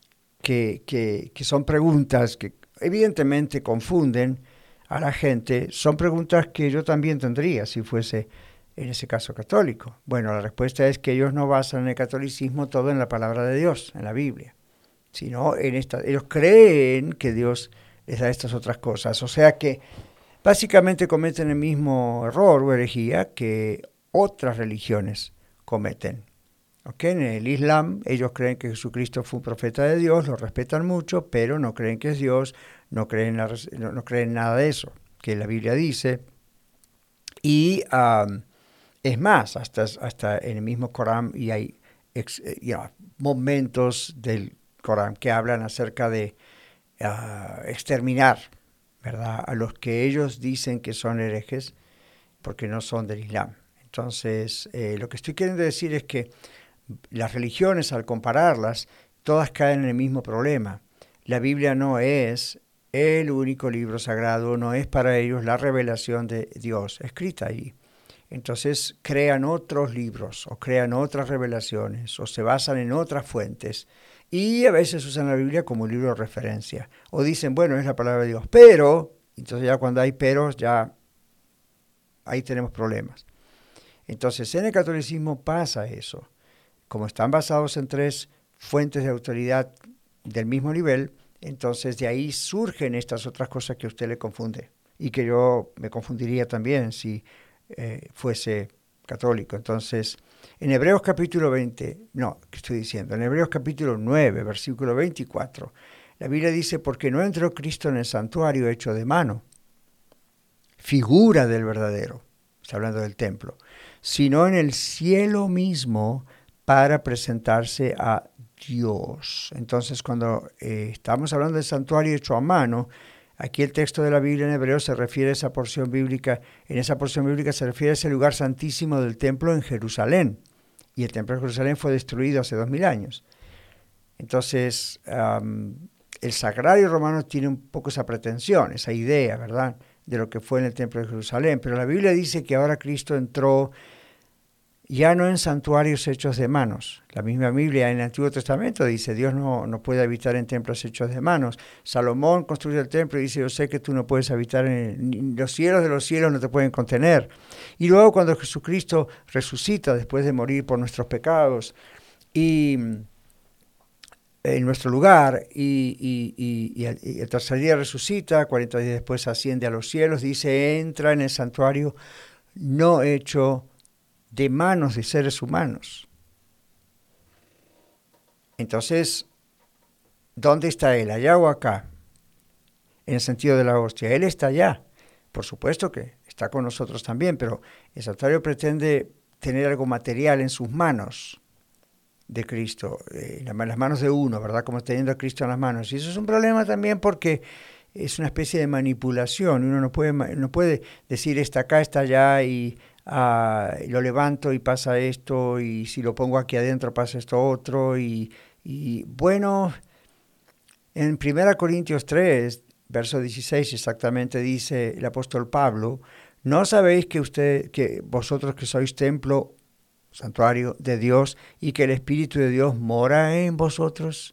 que son preguntas que evidentemente confunden a la gente, son preguntas que yo también tendría si fuese en ese caso católico. Bueno, la respuesta es que ellos no basan en el catolicismo todo en la palabra de Dios, en la Biblia, sino ellos creen que Dios les da estas otras cosas. O sea que básicamente cometen el mismo error o herejía que otras religiones cometen. ¿Okay? En el Islam ellos creen que Jesucristo fue un profeta de Dios, lo respetan mucho, pero no creen que es Dios, no creen, no creen nada de eso que la Biblia dice. Y es más, hasta en el mismo Corán, y hay momentos del Corán que hablan acerca de exterminar, ¿verdad?, a los que ellos dicen que son herejes porque no son del Islam. Entonces, lo que estoy queriendo decir es que las religiones, al compararlas, todas caen en el mismo problema. La Biblia no es el único libro sagrado, no es para ellos la revelación de Dios escrita allí. Entonces crean otros libros o crean otras revelaciones o se basan en otras fuentes y a veces usan la Biblia como libro de referencia o dicen, bueno, es la palabra de Dios, pero, entonces ya cuando hay peros, ya ahí tenemos problemas. Entonces en el catolicismo pasa eso. Como están basados en 3 fuentes de autoridad del mismo nivel, entonces de ahí surgen estas otras cosas que a usted le confunde y que yo me confundiría también si fuese católico. Entonces, en Hebreos capítulo 9, versículo 24, la Biblia dice, porque no entró Cristo en el santuario hecho de mano, figura del verdadero, está hablando del templo, sino en el cielo mismo para presentarse a Dios. Entonces, cuando estamos hablando del santuario hecho a mano, aquí el texto de la Biblia en hebreo se refiere a esa porción bíblica, en esa porción bíblica se refiere a ese lugar santísimo del templo en Jerusalén, y el templo de Jerusalén fue destruido hace 2000 años. Entonces, el sagrario romano tiene un poco esa pretensión, esa idea, ¿verdad?, de lo que fue en el templo de Jerusalén, pero la Biblia dice que ahora Cristo entró ya no en santuarios hechos de manos. La misma Biblia en el Antiguo Testamento dice, Dios no puede habitar en templos hechos de manos. Salomón construye el templo y dice, yo sé que tú no puedes habitar los cielos de los cielos no te pueden contener. Y luego cuando Jesucristo resucita después de morir por nuestros pecados y en nuestro lugar y el tercer día resucita, 40 días después asciende a los cielos, dice, entra en el santuario no hecho de manos de seres humanos. Entonces, ¿dónde está Él? ¿Allá o acá? En el sentido de la hostia. Él está allá. Por supuesto que está con nosotros también, pero el santuario pretende tener algo material en sus manos de Cristo, en las manos de uno, ¿verdad? Como teniendo a Cristo en las manos. Y eso es un problema también porque es una especie de manipulación. Uno no puede decir está acá, está allá y lo levanto y pasa esto, y si lo pongo aquí adentro pasa esto otro, y bueno, en 1 Corintios 3, verso 16 exactamente dice el apóstol Pablo, ¿no sabéis que vosotros que sois templo, santuario de Dios, y que el Espíritu de Dios mora en vosotros?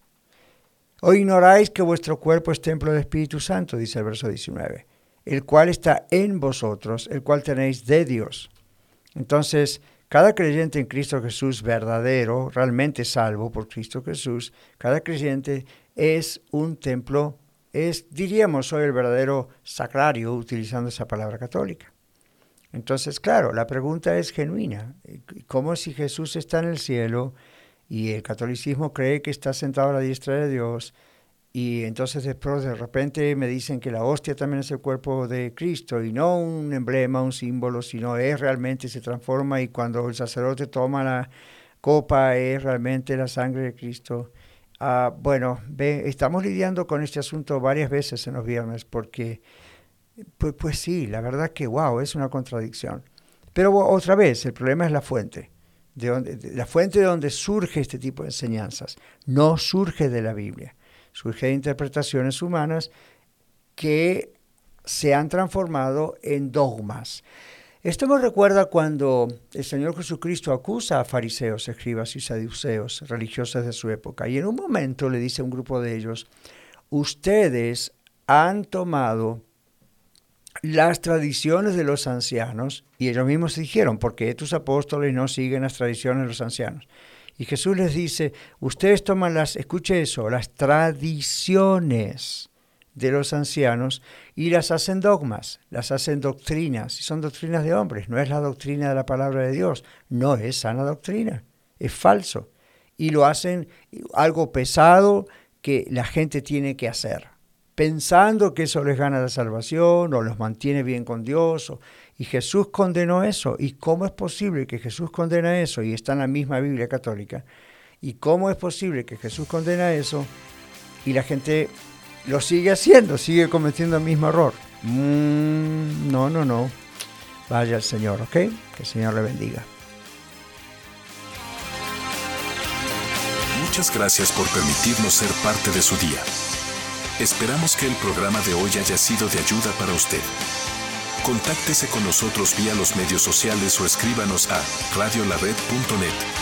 ¿O ignoráis que vuestro cuerpo es templo del Espíritu Santo? Dice el verso 19. El cual está en vosotros, el cual tenéis de Dios. Entonces, cada creyente en Cristo Jesús verdadero, realmente salvo por Cristo Jesús, cada creyente es un templo, diríamos, soy el verdadero sacrario, utilizando esa palabra católica. Entonces, claro, la pregunta es genuina. ¿Cómo si Jesús está en el cielo y el catolicismo cree que está sentado a la diestra de Dios? Y entonces después de repente me dicen que la hostia también es el cuerpo de Cristo y no un emblema, un símbolo, sino es realmente, se transforma, y cuando el sacerdote toma la copa es realmente la sangre de Cristo. Bueno, estamos lidiando con este asunto varias veces en los viernes porque, pues sí, la verdad que wow, es una contradicción. Pero otra vez, el problema es la fuente. La fuente de donde surge este tipo de enseñanzas. No surge de la Biblia. Surge de interpretaciones humanas que se han transformado en dogmas. Esto me recuerda cuando el Señor Jesucristo acusa a fariseos, escribas y saduceos, religiosos de su época, y en un momento le dice a un grupo de ellos, ustedes han tomado las tradiciones de los ancianos, y ellos mismos dijeron, ¿por qué tus apóstoles no siguen las tradiciones de los ancianos? Y Jesús les dice, ustedes toman escuche eso, las tradiciones de los ancianos y las hacen dogmas, las hacen doctrinas, y son doctrinas de hombres, no es la doctrina de la palabra de Dios, no es sana doctrina, es falso. Y lo hacen algo pesado que la gente tiene que hacer. pensando que eso les gana la salvación o los mantiene bien con Dios. Y Jesús condenó eso. ¿Y cómo es posible que Jesús condena eso? Y está en la misma Biblia católica. ¿Y cómo es posible que Jesús condena eso y la gente lo sigue haciendo, sigue cometiendo el mismo error? No. Vaya al Señor, ¿ok? Que el Señor le bendiga. Muchas gracias por permitirnos ser parte de su día. Esperamos que el programa de hoy haya sido de ayuda para usted. Contáctese con nosotros vía los medios sociales o escríbanos a radiolared.net.